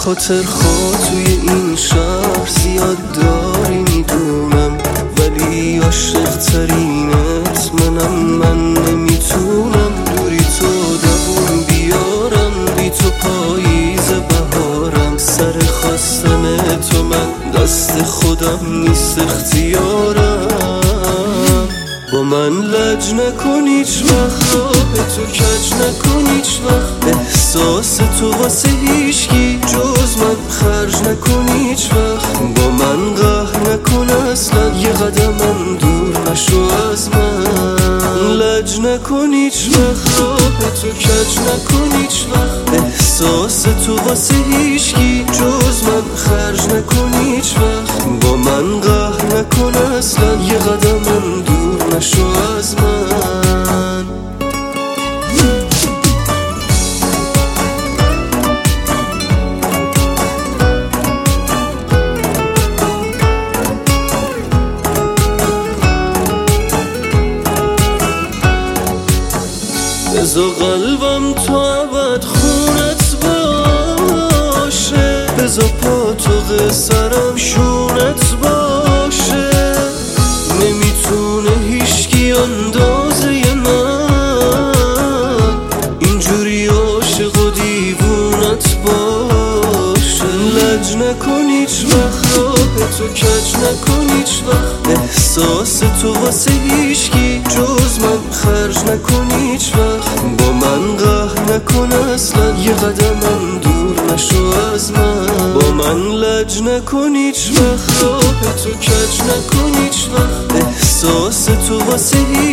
خاطر خواه توی این شهر زیاد داری میدونم، ولی عاشق ترینت منم. من نمیتونم دوری تو دووم بیارم، بی تو پاییز بهارم. سر خواستن تو من دست خودم نیست اختیارم. با من لج نکن هیچ وقت، راه تو کج نکن هیچ وقت. احساس تو واسه هیچکی جز من خرج نکن هیچ وقت. با من قهر نکن اصلا، یه قدمم دور نشو از من. لج نکن هیچ وقت، راه تو کج نکن هیچ وقت. احساس تو واسه هیچکی جز من خرج نکن هیچ وقت. با من قهر نکن اصلا، یه قدمم دور نشو از من. بذار قلبم تو ابد خونت باشه، بذار پا تو قصرم شونت باشه. نمیتونه هیچکی اندازه من اینجوری عاشق و دیوونت باشه. لج نکن هیچ وقت، راه تو کج نکن هیچ وقت. احساس تو واسه هیچکی جز من خرج نکن هیچ وقت. با من قهر نکن اصلا، یه قدمم دور نشو از من. با من لج نکن هیچ وقت، راه تو کج نکن هیچ وقت. احساس تو واسه